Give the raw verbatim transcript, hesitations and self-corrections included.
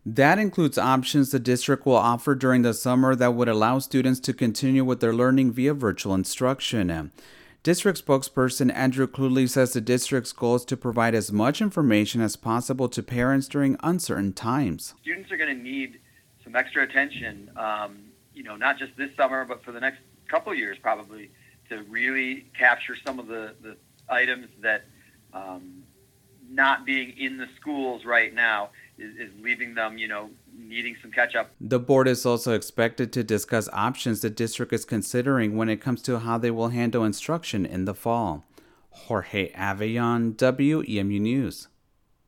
That includes options the district will offer during the summer that would allow students to continue with their learning via virtual instruction. District spokesperson Andrew Cluley says the district's goal is to provide as much information as possible to parents during uncertain times. Students are going to need some extra attention, um, you know, not just this summer, but for the next couple of years probably, to really capture some of the, the items that um, not being in the schools right now is, is leaving them, you know, needing some catch-up. The board is also expected to discuss options the district is considering when it comes to how they will handle instruction in the fall. Jorge Avellon, W E M U News.